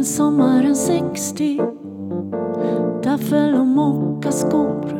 sommaren 60, taffel och mockaskor.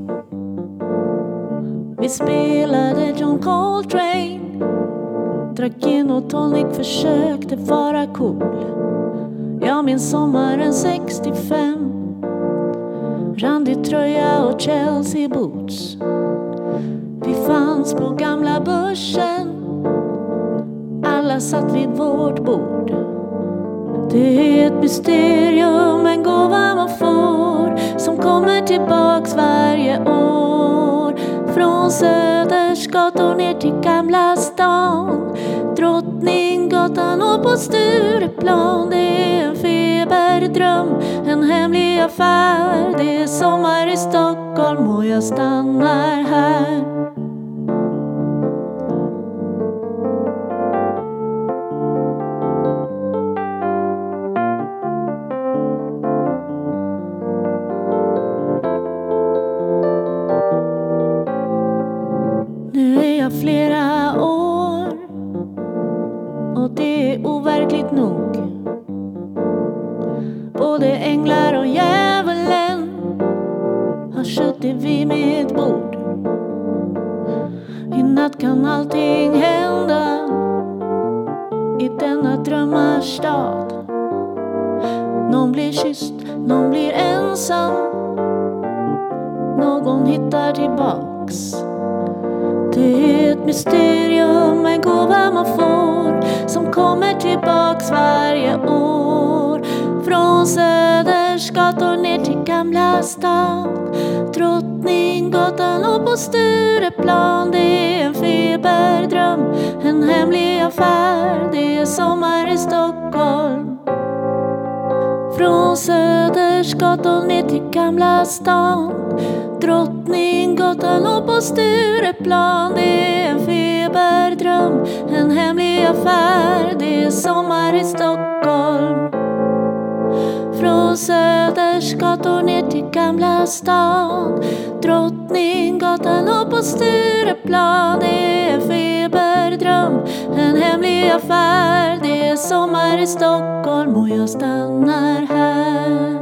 Vi spelade John Coltrane, drack gin och tonic, försökte vara cool. Jag minns sommaren 65, randig tröja och Chelsea boots. Vi fanns på gamla börsen, alla satt vid vårt bord. Det är ett mysterium, en gåva man får, som kommer tillbaks varje år. Från Södersgatan ner till Gamla stan, Drottninggatan och på Stureplan. Det är en feberdröm, en hemlig affär. Det är sommar i Stockholm och jag stannar här. Nu är jag flera år och det är overkligt nog. Både änglar och djävulen har suttit vid mitt bord. I natt kan allting hända i denna drömmarstad. Någon blir kysst, någon blir ensam, någon hittar tillbaks. Det är ett mysterium, en gåva man får, som kommer tillbaks varje år. Från Södersgatan ner till Gamla stan, Drottninggatan och på Stureplan. Det är en feberdröm, en hemlig affär. Det är sommar i Stockholm. Från Södersgatan ner till Gamla stan, Drottninggatan och på Stureplan. Det är en feberdröm, en hemlig affär. Det är sommar i Stockholm. Från Södersgatan ner till Gamla stan, Drottninggatan och på Stureplan. Det är en feberdröm, en hemlig affär. Det är sommar i Stockholm och jag stannar här.